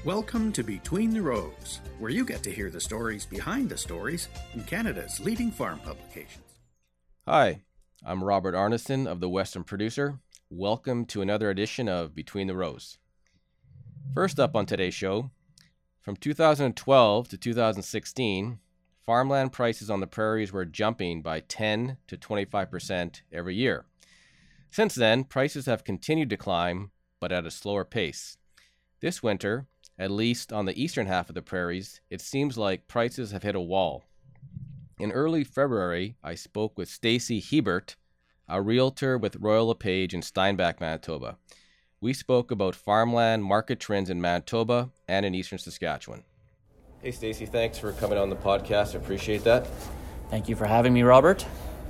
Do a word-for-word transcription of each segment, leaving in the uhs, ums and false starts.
Welcome to Between the Rows, where you get to hear the stories behind the stories in Canada's leading farm publications. Hi, I'm Robert Arneson of The Western Producer. Welcome to another edition of Between the Rows. First up on today's show, from two thousand twelve to two thousand sixteen, farmland prices on the prairies were jumping by ten to twenty-five percent every year. Since then, prices have continued to climb, but at a slower pace. This winter, at least on the eastern half of the prairies, it seems like prices have hit a wall. In early February, I spoke with Stacy Hebert, a realtor with Royal LePage in Steinbach, Manitoba. We spoke about farmland market trends in Manitoba and in eastern Saskatchewan. Hey Stacy, thanks for coming on the podcast. I appreciate that. Thank you for having me, Robert.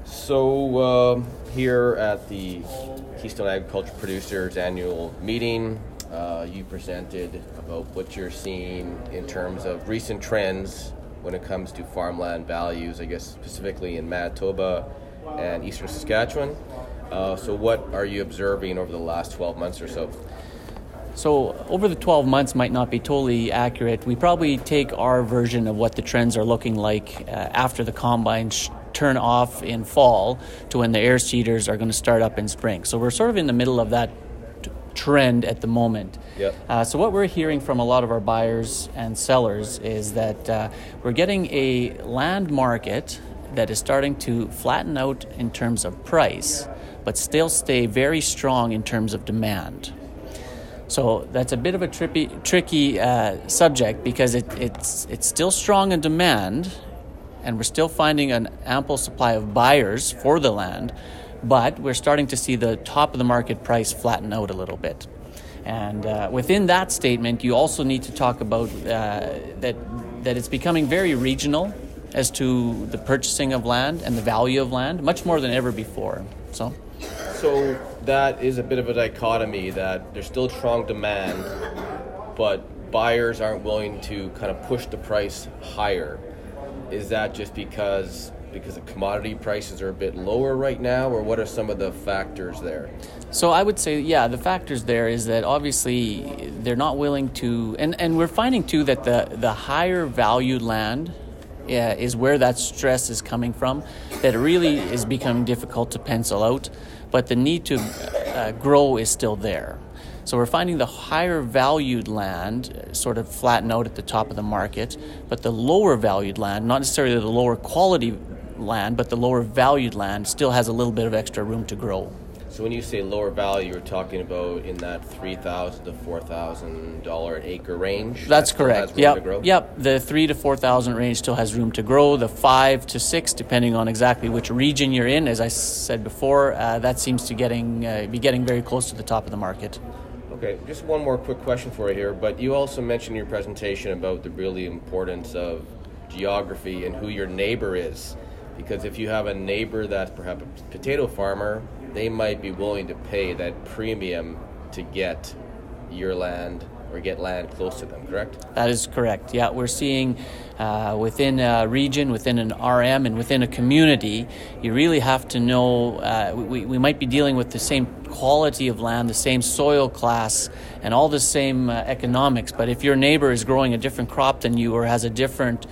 So uh, here at the Keystone Agriculture Producers annual meeting, Uh, you presented about what you're seeing in terms of recent trends when it comes to farmland values, I guess specifically in Manitoba and eastern Saskatchewan. Uh, so what are you observing over the last twelve months or so? So over the twelve months might not be totally accurate. We probably take our version of what the trends are looking like uh, after the combines turn off in fall to when the air seeders are going to start up in spring. So we're sort of in the middle of that trend at the moment. Yep. Uh, so what we're hearing from a lot of our buyers and sellers is that uh, we're getting a land market that is starting to flatten out in terms of price, but still stay very strong in terms of demand. So that's a bit of a trippy, tricky uh, subject because it, it's it's still strong in demand, and we're still finding an ample supply of buyers for the land, but we're starting to see the top of the market price flatten out a little bit. And uh, within that statement, you also need to talk about uh, that that it's becoming very regional as to the purchasing of land and the value of land, much more than ever before. So, so that is a bit of a dichotomy that there's still strong demand, but buyers aren't willing to kind of push the price higher. Is that just because because the commodity prices are a bit lower right now, or what are some of the factors there? So I would say, yeah, the factors there is that obviously they're not willing to, and, and we're finding too that the, the higher valued land uh, is where that stress is coming from, that it really is becoming difficult to pencil out, but the need to uh, grow is still there. So we're finding the higher valued land sort of flatten out at the top of the market, but the lower valued land, not necessarily the lower quality land, but the lower valued land still has a little bit of extra room to grow. So when you say lower value, you're talking about in that three thousand to four thousand dollars an acre range? That's that correct. Yep. Yep. The three to four thousand range still has room to grow. The five to six, depending on exactly which region you're in, as I said before, uh, that seems to getting uh, be getting very close to the top of the market. Okay, just one more quick question for you here, but you also mentioned in your presentation about the really importance of geography and who your neighbor is, because if you have a neighbor that's perhaps a potato farmer, they might be willing to pay that premium to get your land or get land close to them, correct? That is correct. Yeah, we're seeing uh, within a region, within an R M, and within a community, you really have to know, uh, we, we might be dealing with the same quality of land, the same soil class, and all the same uh, economics, but if your neighbor is growing a different crop than you or has a different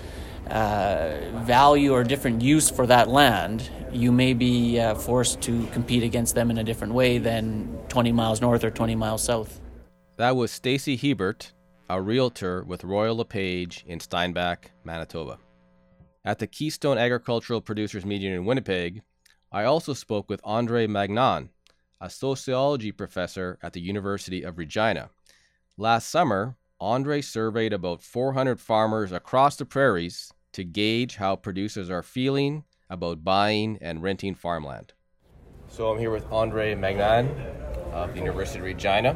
uh, value or different use for that land, you may be uh, forced to compete against them in a different way than twenty miles north or twenty miles south. That was Stacy Hebert, a realtor with Royal LePage in Steinbach, Manitoba. At the Keystone Agricultural Producers meeting in Winnipeg, I also spoke with Andre Magnan, a sociology professor at the University of Regina. Last summer, Andre surveyed about four hundred farmers across the prairies to gauge how producers are feeling about buying and renting farmland. So I'm here with Andre Magnan of the University of Regina.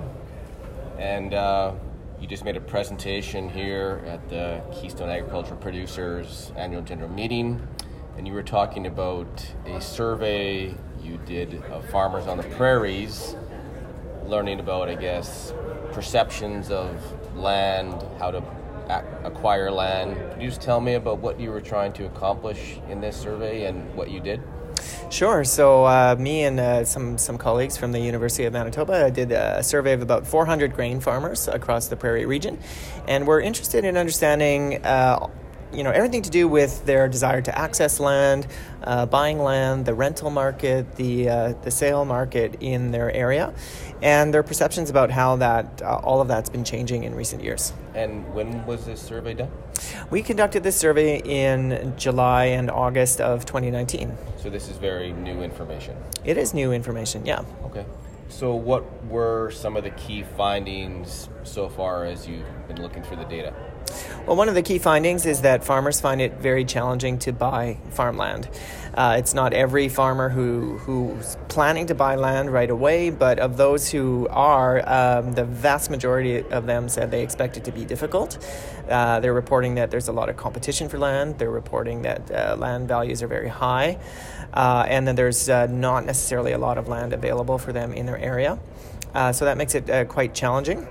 And uh, you just made a presentation here at the Keystone Agriculture Producers Annual General Meeting, and you were talking about a survey you did of farmers on the prairies, learning about, I guess, perceptions of land, how to ac- acquire land. Can you just tell me about what you were trying to accomplish in this survey and what you did? Sure. So uh, me and uh, some some colleagues from the University of Manitoba did a survey of about four hundred grain farmers across the Prairie region, and we're interested in understanding uh, you know, everything to do with their desire to access land, uh, buying land, the rental market, the uh, the sale market in their area, and their perceptions about how that uh, all of that's been changing in recent years. And when was this survey done? We conducted this survey in July and August of twenty nineteen. So this is very new information. It is new information, yeah. Okay. So what were some of the key findings so far as you've been looking through the data? Well, one of the key findings is that farmers find it very challenging to buy farmland. Uh, it's not every farmer who who's planning to buy land right away, but of those who are, um, the vast majority of them said they expect it to be difficult. Uh, they're reporting that there's a lot of competition for land. They're reporting that uh, land values are very high, uh, and then there's uh, not necessarily a lot of land available for them in their area. Uh, so that makes it uh, quite challenging.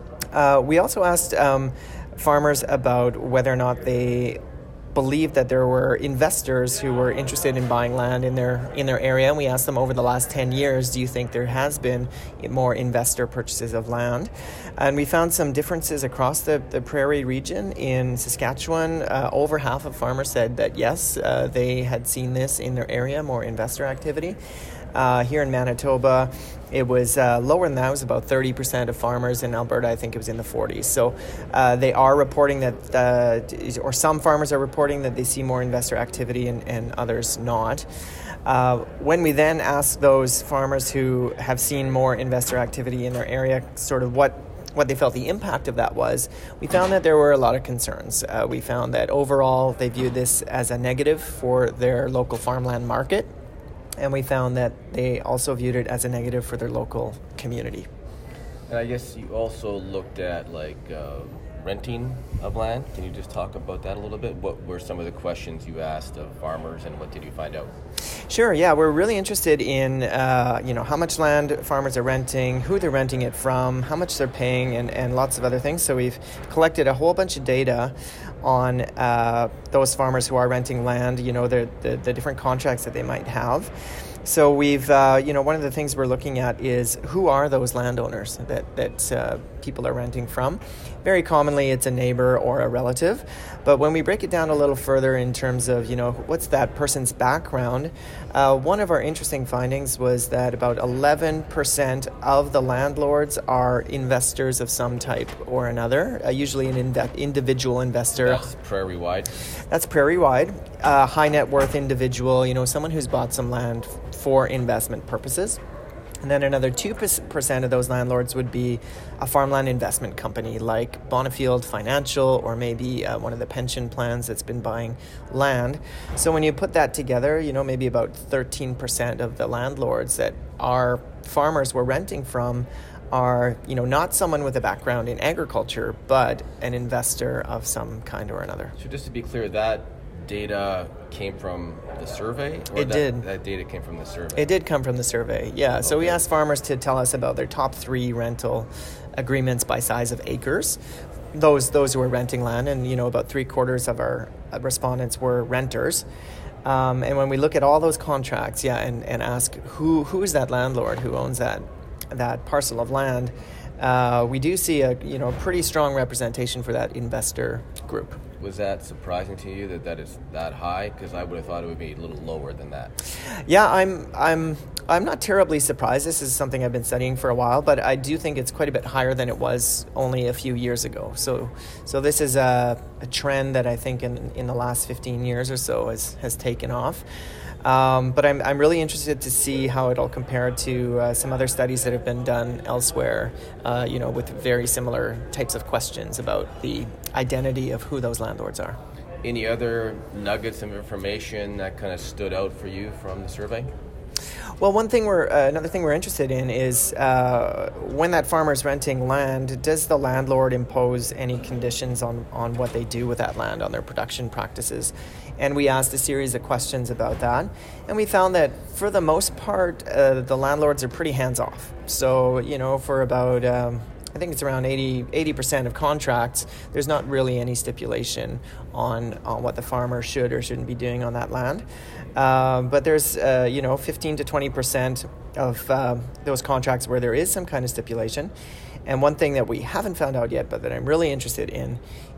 Uh, we also asked um, farmers about whether or not they believed that there were investors who were interested in buying land in their in their area, and we asked them over the last ten years, do you think there has been more investor purchases of land? And we found some differences across the, the Prairie region. In Saskatchewan, uh, over half of farmers said that yes, uh, they had seen this in their area, more investor activity. Uh, here in Manitoba, it was uh, lower than that. It was about thirty percent of farmers. In Alberta, I think it was in the forties. So uh, they are reporting that, uh, or some farmers are reporting that they see more investor activity and, and others not. Uh, when we then ask those farmers who have seen more investor activity in their area, sort of what what they felt the impact of that was, we found that there were a lot of concerns. Uh, we found that overall they viewed this as a negative for their local farmland market. And we found that they also viewed it as a negative for their local community. And I guess you also looked at like uh, renting of land. Can you just talk about that a little bit? What were some of the questions you asked of farmers, and what did you find out? Sure, yeah, we're really interested in uh, you know, how much land farmers are renting, who they're renting it from, how much they're paying, and, and lots of other things. So we've collected a whole bunch of data on uh, those farmers who are renting land, you know, the, the, the different contracts that they might have. So we've, uh, you know, one of the things we're looking at is who are those landowners that, that uh, people are renting from. Very commonly it's a neighbor or a relative, but when we break it down a little further in terms of, you know, what's that person's background, uh, one of our interesting findings was that about eleven percent of the landlords are investors of some type or another, uh, usually an in- individual investor. That's prairie-wide? That's prairie-wide. Uh, high net worth individual, you know, someone who's bought some land for investment purposes. And then another two percent of those landlords would be a farmland investment company like Bonifield Financial, or maybe uh, one of the pension plans that's been buying land. So when you put that together, you know, maybe about thirteen percent of the landlords that our farmers were renting from are, you know, not someone with a background in agriculture, but an investor of some kind or another. So just to be clear, that data came from the survey? Or it that, did. That data came from the survey? It did come from the survey, yeah. Okay. So we asked farmers to tell us about their top three rental agreements by size of acres. Those those who are renting land, and, you know, about three quarters of our respondents were renters. Um, and when we look at all those contracts, yeah, and, and ask who who is that landlord who owns that that parcel of land, uh, we do see a you know pretty strong representation for that investor group. Was that surprising to you that that is that high? Because I would have thought it would be a little lower than that. Yeah, I'm I'm I'm not terribly surprised. This is something I've been studying for a while, but I do think it's quite a bit higher than it was only a few years ago. So so this is a, a trend that I think in, in the last fifteen years or so has, has taken off. Um, but I'm I'm really interested to see how it'll compare to uh, some other studies that have been done elsewhere, uh, you know, with very similar types of questions about the identity of who those landlords are. Any other nuggets of information that kind of stood out for you from the survey? Well, one thing we're uh, another thing we're interested in is uh, when that farmer's renting land, does the landlord impose any conditions on, on what they do with that land, on their production practices? And we asked a series of questions about that, and we found that for the most part, uh, the landlords are pretty hands-off. So, you know, for about um, I think it's around eighty percent of contracts, there's not really any stipulation on, on what the farmer should or shouldn't be doing on that land. Um, but there's, uh, you know, fifteen to twenty percent of uh, those contracts where there is some kind of stipulation. And one thing that we haven't found out yet, but that I'm really interested in,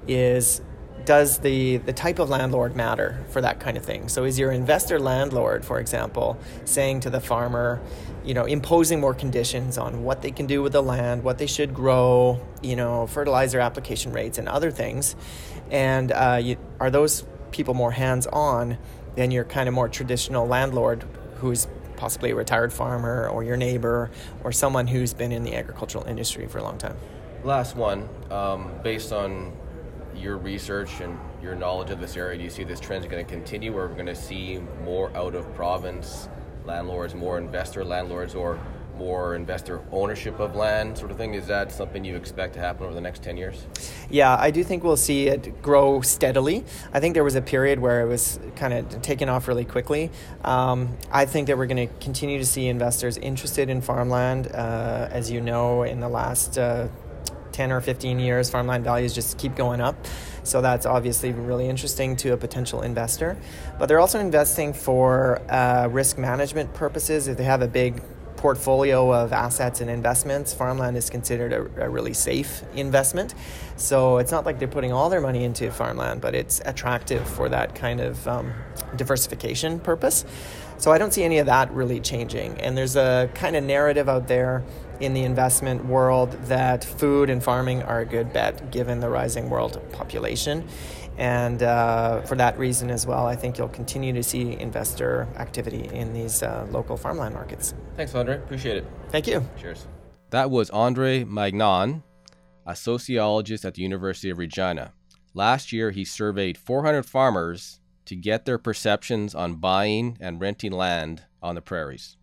is does the, the type of landlord matter for that kind of thing? So is your investor landlord, for example, saying to the farmer, you know, imposing more conditions on what they can do with the land, what they should grow, you know, fertilizer application rates and other things? And uh, you, are those people more hands-on than your kind of more traditional landlord who's possibly a retired farmer or your neighbor or someone who's been in the agricultural industry for a long time? Last one, um, based on your research and your knowledge of this area, do you see this trend is going to continue, or we're going to see more out-of-province landlords, more investor landlords, or more investor ownership of land sort of thing? Is that something you expect to happen over the next ten years? Yeah, I do think we'll see it grow steadily. I think there was a period where it was kind of taken off really quickly. Um, I think that we're going to continue to see investors interested in farmland. Uh, as you know, in the last uh, ten or fifteen years, farmland values just keep going up. So that's obviously really interesting to a potential investor. But they're also investing for uh, risk management purposes. If they have a big portfolio of assets and investments, farmland is considered a, a really safe investment. So it's not like they're putting all their money into farmland, but it's attractive for that kind of um, diversification purpose. So I don't see any of that really changing. And there's a kind of narrative out there in the investment world that food and farming are a good bet given the rising world population. And uh, for that reason as well, I think you'll continue to see investor activity in these uh, local farmland markets. Thanks, Andre. Appreciate it. Thank you. Cheers. That was Andre Magnan, a sociologist at the University of Regina. Last year, he surveyed four hundred farmers to get their perceptions on buying and renting land on the prairies.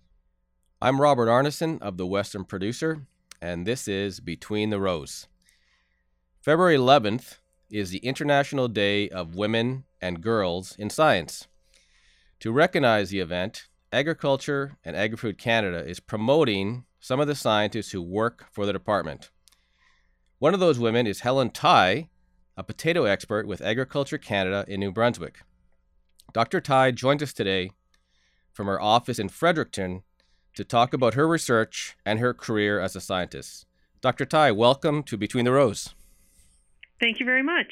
I'm Robert Arneson of The Western Producer, and this is Between the Rows. February eleventh is the International Day of Women and Girls in Science. To recognize the event, Agriculture and Agri-Food Canada is promoting some of the scientists who work for the department. One of those women is Helen Tai, a potato expert with Agriculture Canada in New Brunswick. Doctor Tai joins us today from her office in Fredericton to talk about her research and her career as a scientist. Doctor Tai, welcome to Between the Rows. Thank you very much.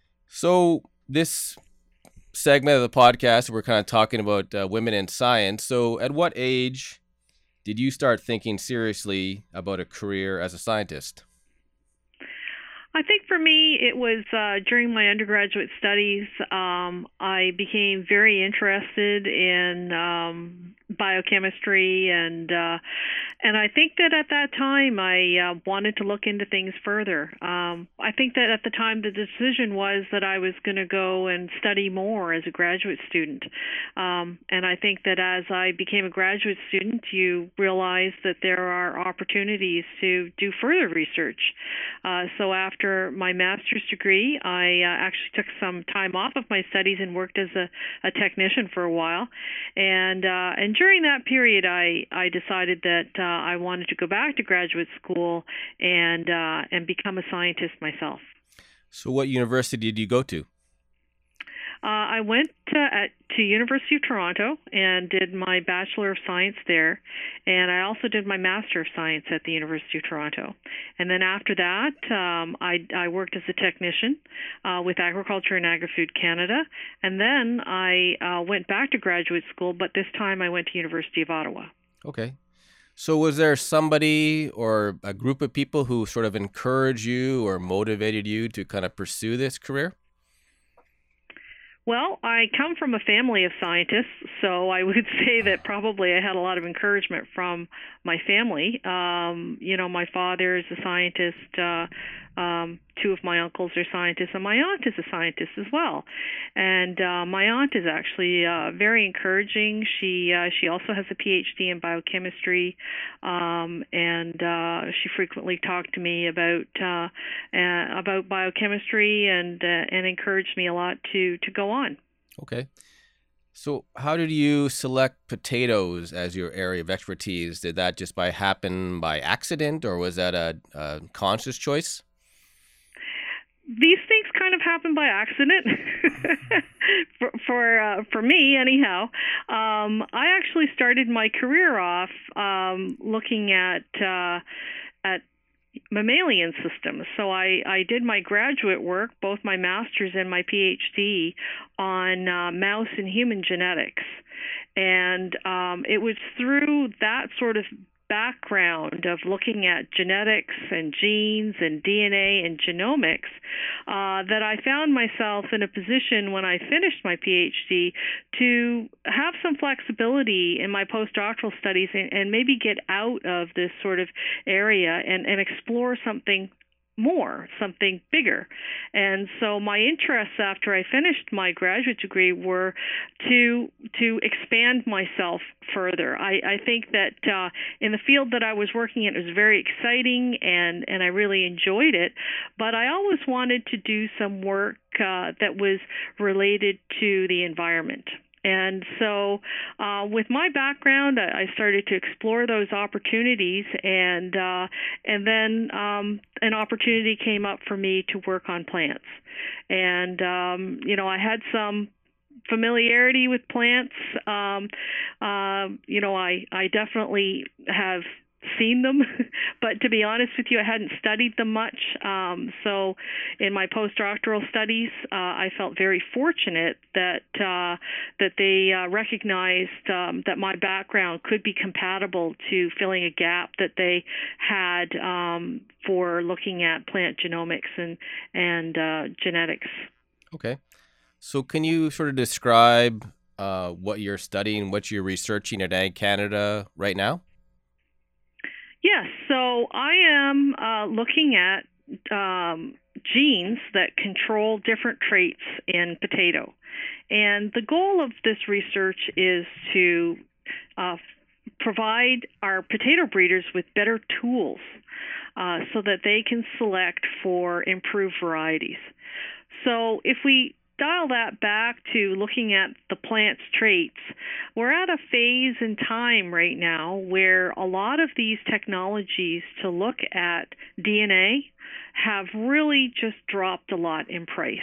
So this segment of the podcast, we're kind of talking about uh, women in science. So at what age did you start thinking seriously about a career as a scientist? I think for me, it was uh, during my undergraduate studies. Um, I became very interested in um, biochemistry, and uh, and I think that at that time I uh, wanted to look into things further. Um, I think that at the time the decision was that I was going to go and study more as a graduate student, um, and I think that as I became a graduate student, you realize that there are opportunities to do further research. Uh, so after my master's degree, I uh, actually took some time off of my studies and worked as a, a technician for a while. And uh, and during that period, I, I decided that uh, I wanted to go back to graduate school and uh, and become a scientist myself. So what university did you go to? Uh, I went to, at, to University of Toronto and did my Bachelor of Science there, and I also did my Master of Science at the University of Toronto. And then after that, um, I, I worked as a technician uh, with Agriculture and Agri-Food Canada, and then I uh, went back to graduate school, but this time I went to University of Ottawa. Okay. So was there somebody or a group of people who sort of encouraged you or motivated you to kind of pursue this career? Well, I come from a family of scientists, so I would say that probably I had a lot of encouragement from my family. Um, you know, my father is a scientist, uh, um, two of my uncles are scientists, and my aunt is a scientist as well. And uh, my aunt is actually uh, very encouraging. She uh, she also has a P H D in biochemistry, um, and uh, she frequently talked to me about uh, uh, about biochemistry and uh, and encouraged me a lot to to go on. Okay. So, how did you select potatoes as your area of expertise? Did that just by happen by accident, or was that a, a conscious choice? These things kind of happen by accident for for, uh, for me, anyhow. Um, I actually started my career off um, looking at uh, at mammalian systems. So I, I did my graduate work, both my master's and my PhD, on uh, mouse and human genetics. And um, it was through that sort of background of looking at genetics and genes and D N A and genomics uh, that I found myself in a position when I finished my PhD to have some flexibility in my postdoctoral studies and, and maybe get out of this sort of area and, and explore something more, something bigger. And so my interests after I finished my graduate degree were to to expand myself further. I, I think that uh, in the field that I was working in, it was very exciting and, and I really enjoyed it, but I always wanted to do some work uh, that was related to the environment. And so uh, with my background, I started to explore those opportunities, and uh, and then um, an opportunity came up for me to work on plants. And, um, you know, I had some familiarity with plants. Um, uh, you know, I, I definitely have seen them, but to be honest with you, I hadn't studied them much. Um, so in my postdoctoral studies, uh, I felt very fortunate that uh, that they uh, recognized um, that my background could be compatible to filling a gap that they had um, for looking at plant genomics and, and uh, genetics. Okay. So can you sort of describe uh, what you're studying, what you're researching at Ag Canada right now? Yes, so I am uh, looking at um, genes that control different traits in potato. And the goal of this research is to uh, provide our potato breeders with better tools uh, so that they can select for improved varieties. So if we dial that back to looking at the plant's traits, we're at a phase in time right now where a lot of these technologies to look at D N A have really just dropped a lot in price.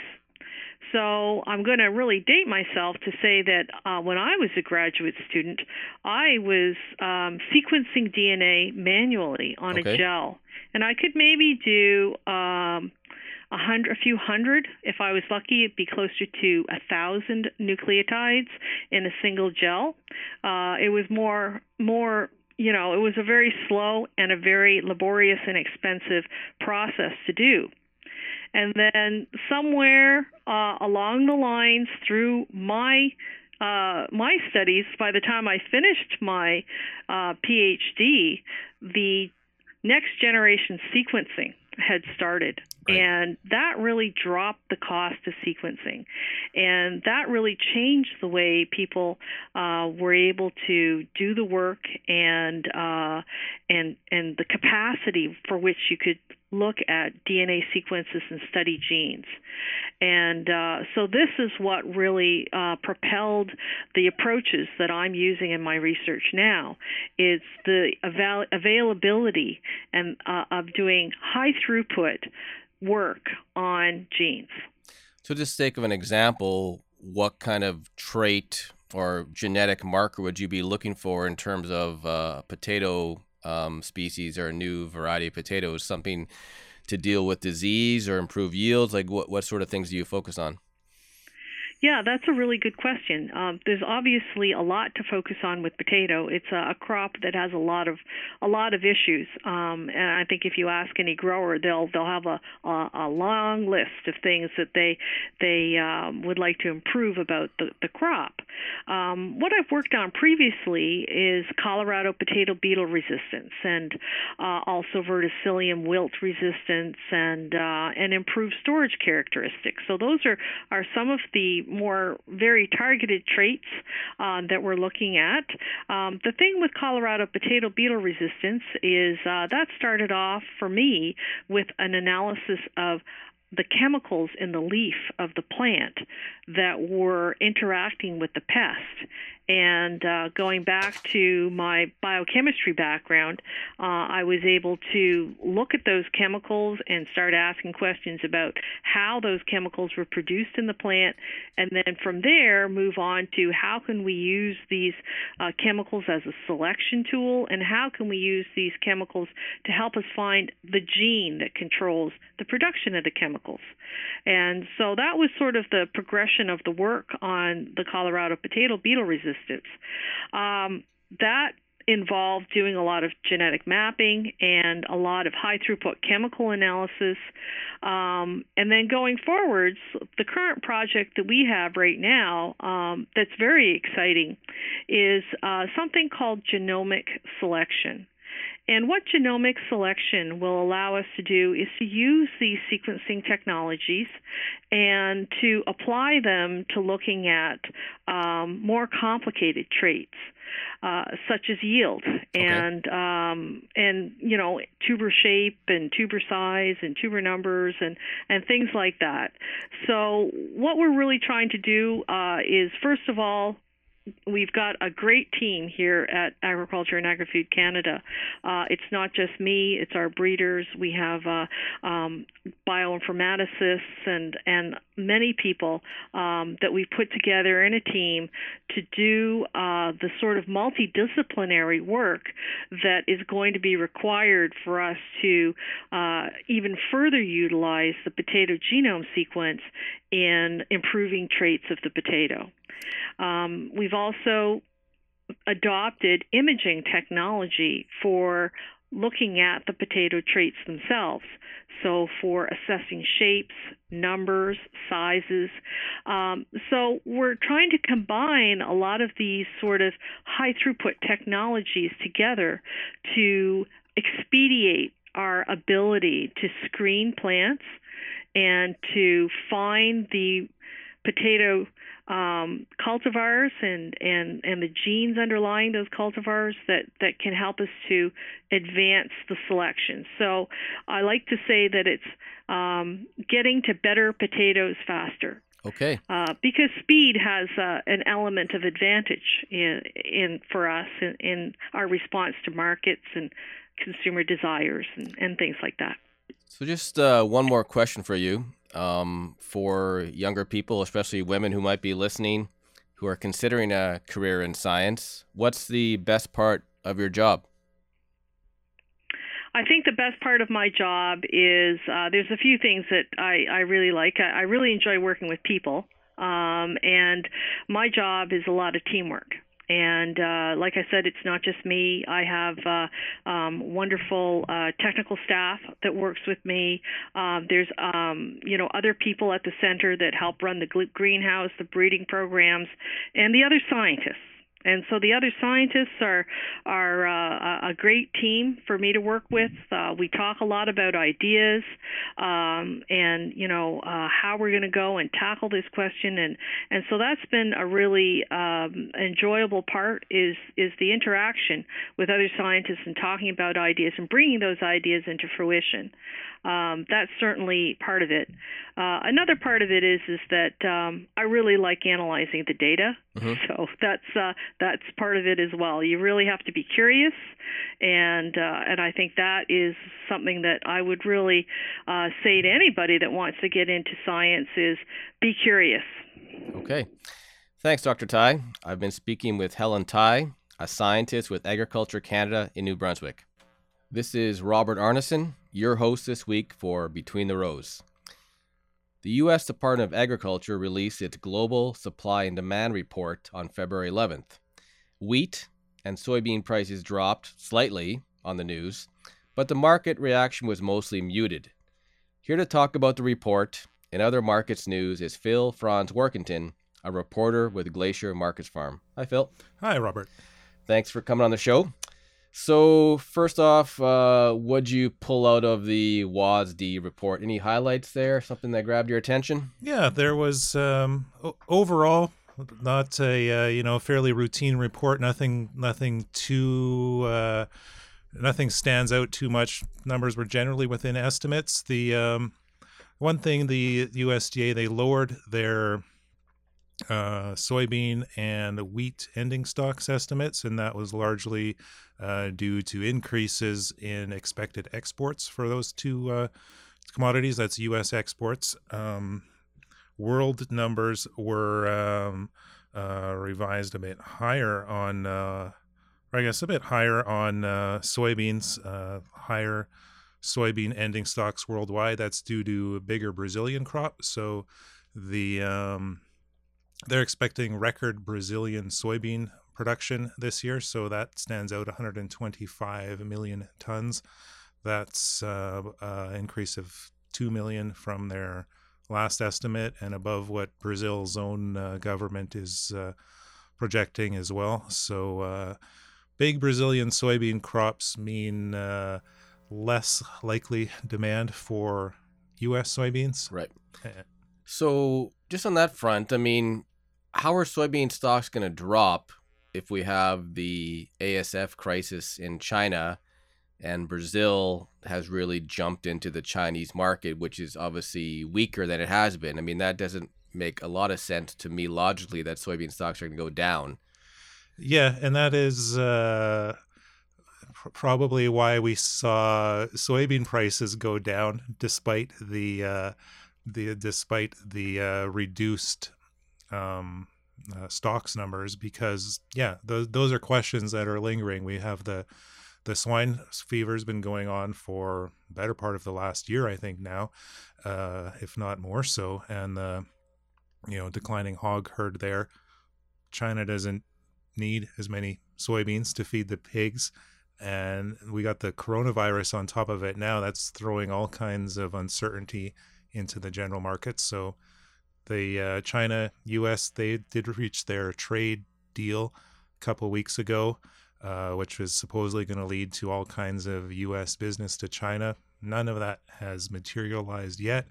So I'm going to really date myself to say that uh, when I was a graduate student, I was um, sequencing D N A manually on Okay. a gel. And I could maybe do um, a hundred, a few hundred. If I was lucky, it'd be closer to a thousand nucleotides in a single gel. Uh, it was more, more, you know, it was a very slow and a very laborious and expensive process to do. And then somewhere uh, along the lines through my uh, my studies, by the time I finished my uh, PhD, the next generation sequencing had started. Right. And that really dropped the cost of sequencing. And that really changed the way people uh, were able to do the work and uh, and and the capacity for which you could look at D N A sequences and study genes. And uh, so this is what really uh, propelled the approaches that I'm using in my research now. It's the avail- availability and uh, of doing high throughput work on genes. So just sake of an example, what kind of trait or genetic marker would you be looking for in terms of uh, potato um, species or a new variety of potatoes? Something to deal with disease or improve yields? Like what, what sort of things do you focus on? Yeah, that's a really good question. Um, there's obviously a lot to focus on with potato. It's a, a crop that has a lot of a lot of issues, um, and I think if you ask any grower, they'll they'll have a, a, a long list of things that they they um, would like to improve about the, the crop. Um, what I've worked on previously is Colorado potato beetle resistance, and uh, also verticillium wilt resistance, and uh, and improved storage characteristics. So those are are some of the more very targeted traits uh, that we're looking at. Um, the thing with Colorado potato beetle resistance is uh, that started off for me with an analysis of the chemicals in the leaf of the plant that were interacting with the pest. And uh, going back to my biochemistry background, uh, I was able to look at those chemicals and start asking questions about how those chemicals were produced in the plant, and then from there move on to how can we use these uh, chemicals as a selection tool, and how can we use these chemicals to help us find the gene that controls the production of the chemicals. And so that was sort of the progression of the work on the Colorado potato beetle resistance. Um, that involved doing a lot of genetic mapping and a lot of high throughput chemical analysis. Um, and then going forwards, the current project that we have right now um, that's very exciting is uh, something called genomic selection. And what genomic selection will allow us to do is to use these sequencing technologies and to apply them to looking at um, more complicated traits, uh, such as yield and okay. um, and you know tuber shape and tuber size and tuber numbers and and things like that. So what we're really trying to do uh, is, first of all, we've got a great team here at Agriculture and Agri-Food Canada. Uh, it's not just me, it's our breeders. We have uh, um, bioinformaticists and, and many people um, that we've put together in a team to do uh, the sort of multidisciplinary work that is going to be required for us to uh, even further utilize the potato genome sequence in improving traits of the potato. Um, we've also adopted imaging technology for looking at the potato traits themselves. So for assessing shapes, numbers, sizes. Um, so we're trying to combine a lot of these sort of high throughput technologies together to expedite our ability to screen plants and to find the potato um, cultivars and, and, and the genes underlying those cultivars that, that can help us to advance the selection. So I like to say that it's um, getting to better potatoes faster. Okay. Uh, because speed has uh, an element of advantage in, in for us in, in our response to markets and consumer desires and, and things like that. So just uh, one more question for you. Um, for younger people, especially women who might be listening, who are considering a career in science, what's the best part of your job? I think the best part of my job is uh, there's a few things that I, I really like. I, I really enjoy working with people, um, and my job is a lot of teamwork. And uh, like I said, it's not just me. I have uh, um, wonderful uh, technical staff that works with me. Uh, there's um, you know other people at the center that help run the greenhouse, the breeding programs, and the other scientists. And so the other scientists are are uh, a great team for me to work with. Uh, we talk a lot about ideas um, and, you know, uh, how we're going to go and tackle this question. And, and so that's been a really um, enjoyable part is, is the interaction with other scientists and talking about ideas and bringing those ideas into fruition. Um, that's certainly part of it. Uh, another part of it is is that um, I really like analyzing the data. Mm-hmm. So that's uh, that's part of it as well. You really have to be curious, and uh, and I think that is something that I would really uh, say to anybody that wants to get into science is be curious. Okay. Thanks, Doctor Tai. I've been speaking with Helen Tai, a scientist with Agriculture Canada in New Brunswick. This is Robert Arneson, your host this week for Between the Rows. The U S Department of Agriculture released its Global Supply and Demand Report on February eleventh. Wheat and soybean prices dropped slightly on the news, but the market reaction was mostly muted. Here to talk about the report and other markets news is Phil Franz Workington, a reporter with Glacier Markets Farm. Hi, Phil. Hi, Robert. Thanks for coming on the show. So first off, uh, what'd you pull out of the W A S D report? Any highlights there? Something that grabbed your attention? Yeah, there was um, o- overall not a uh, you know fairly routine report. Nothing, nothing too, uh, nothing stands out too much. Numbers were generally within estimates. The um, one thing, the U S D A, they lowered their uh, soybean and wheat ending stocks estimates, and that was largely uh, due to increases in expected exports for those two uh, commodities. That's U S exports. Um, world numbers were um, uh, revised a bit higher on, uh, or I guess a bit higher on uh, soybeans, uh, higher soybean ending stocks worldwide. That's due to a bigger Brazilian crop. So the um, they're expecting record Brazilian soybean production this year. So that stands out one hundred twenty-five million tons. That's uh, an increase of two million from their last estimate and above what Brazil's own uh, government is uh, projecting as well. So uh, big Brazilian soybean crops mean uh, less likely demand for U S soybeans. Right. So just on that front, I mean, how are soybean stocks going to drop if we have the A S F crisis in China and Brazil has really jumped into the Chinese market, which is obviously weaker than it has been? I mean, that doesn't make a lot of sense to me logically that soybean stocks are going to go down. Yeah, and that is uh, pr- probably why we saw soybean prices go down despite the uh, the despite the uh, reduced um, uh, stocks numbers, because yeah, those those are questions that are lingering. We have the the swine fever has been going on for the better part of the last year, I think now, uh, if not more so, and the you know declining hog herd there. China doesn't need as many soybeans to feed the pigs, and we got the coronavirus on top of it now. That's throwing all kinds of uncertainty into the general market. So the uh, China U S, they did reach their trade deal a couple weeks ago, uh, which was supposedly going to lead to all kinds of U S business to China. None of that has materialized yet,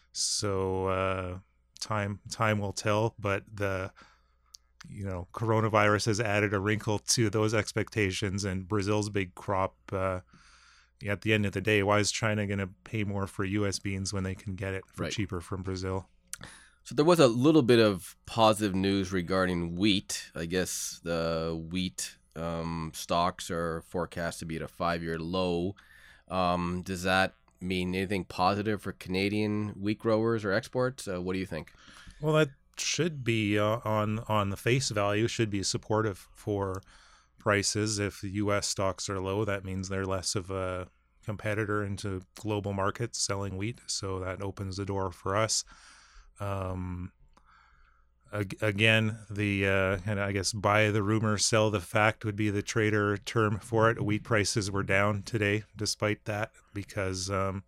so uh, time time will tell. But the you know, coronavirus has added a wrinkle to those expectations, and Brazil's big crop. Uh, at the end of the day, why is China going to pay more for U S beans when they can get it for Right. cheaper from Brazil? So there was a little bit of positive news regarding wheat. I guess the wheat um, stocks are forecast to be at a five-year low. Um, does that mean anything positive for Canadian wheat growers or exports? Uh, what do you think? Well, that should be uh, on on the face value should be supportive for prices. If the U S stocks are low, that means they're less of a competitor into global markets selling wheat, so that opens the door for us. Um, ag- again, the uh, kind of I guess buy the rumor, sell the fact would be the trader term for it. Wheat prices were down today, despite that, because um,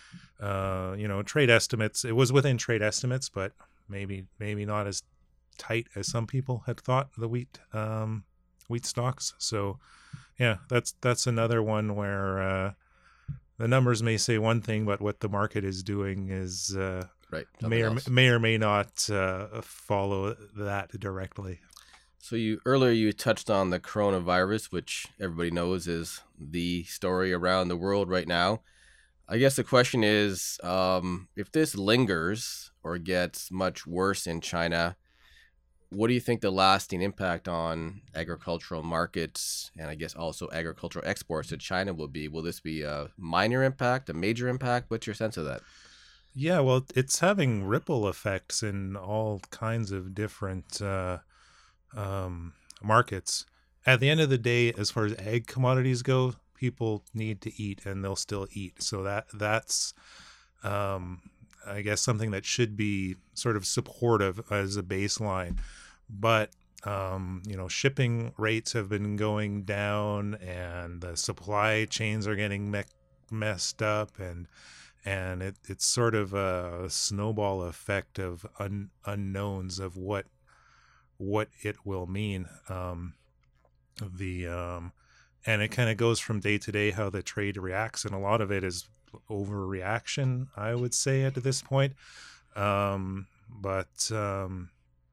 uh, you know trade estimates. It was within trade estimates, but maybe maybe not as tight as some people had thought, the wheat um, wheat stocks. So yeah, that's that's another one where uh, the numbers may say one thing, but what the market is doing is uh, Right. may or else. may or may not uh, follow that directly. So you earlier you touched on the coronavirus, which everybody knows is the story around the world right now. I guess the question is, um, if this lingers or gets much worse in China, what do you think the lasting impact on agricultural markets and I guess also agricultural exports to China will be? Will this be a minor impact, a major impact? What's your sense of that? Yeah, well, it's having ripple effects in all kinds of different uh, um, markets. At the end of the day, as far as ag commodities go, people need to eat, and they'll still eat. So that that's, um, I guess, something that should be sort of supportive as a baseline. But um, you know, shipping rates have been going down, and the supply chains are getting me- messed up, and and it, it's sort of a snowball effect of un, unknowns of what what it will mean. Um, the um, and it kind of goes from day to day how the trade reacts, and a lot of it is overreaction, I would say, at this point. Um, but um,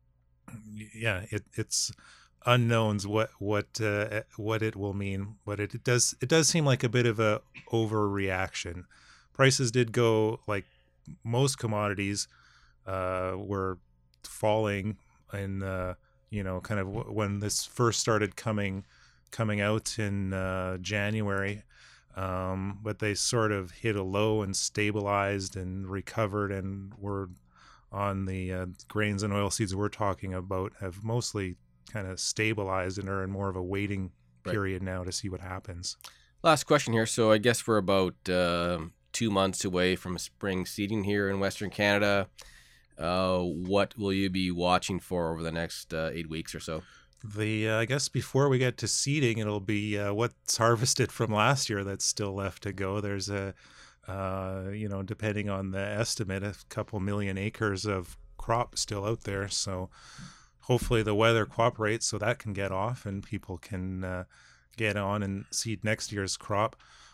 yeah, it, it's unknowns what what uh, what it will mean, but it, it does it does seem like a bit of a overreaction. Prices did go, like most commodities, uh, were falling in uh, you know, kind of w- when this first started coming coming out in uh, January. Um, but they sort of hit a low and stabilized and recovered, and were on the uh, grains and oilseeds we're talking about have mostly kind of stabilized and are in more of a waiting period right. now to see what happens. Last question here. So I guess we're about uh, two months away from spring seeding here in Western Canada. Uh, what will you be watching for over the next uh, eight weeks or so? The uh, I guess before we get to seeding, it'll be uh, what's harvested from last year that's still left to go. There's a, uh, you know, depending on the estimate, a couple million acres of crop still out there. So hopefully the weather cooperates so that can get off and people can uh, get on and seed next year's crop.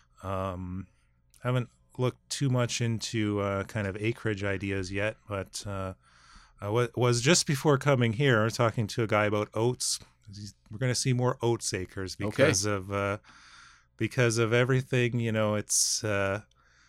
Um, haven't looked too much into uh, kind of acreage ideas yet, but uh, I w- was just before coming here talking to a guy about oats. We're going to see more oats acres because okay. of uh, because of everything. You know, it's uh,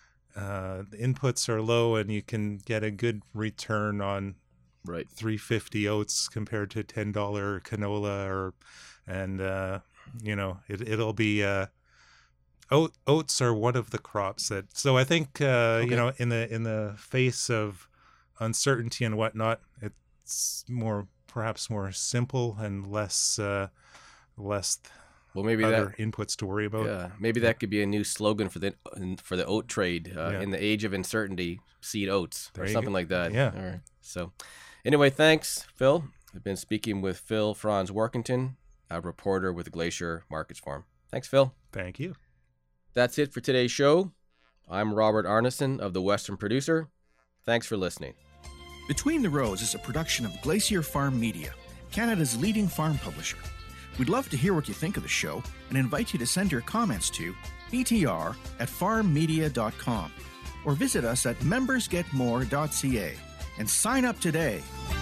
uh, the inputs are low, and you can get a good return on right three fifty oats compared to ten dollar canola, or and uh, you know it it'll be. Uh, Oat, oats are one of the crops that. So I think uh, okay. you know, in the in the face of uncertainty and whatnot, it's more perhaps more simple and less uh, less. Well, maybe other that, inputs to worry about. Yeah, maybe that could be a new slogan for the for the oat trade. Uh, yeah. In the age of uncertainty, seed oats or something like that. Yeah. All right. So, anyway, thanks, Phil. I've been speaking with Phil Franz Workington, a reporter with the Glacier Markets Forum. Thanks, Phil. Thank you. That's it for today's show. I'm Robert Arneson of The Western Producer. Thanks for listening. Between the Rows is a production of Glacier Farm Media, Canada's leading farm publisher. We'd love to hear what you think of the show and invite you to send your comments to b t r at farm media dot com or visit us at members get more dot c a and sign up today.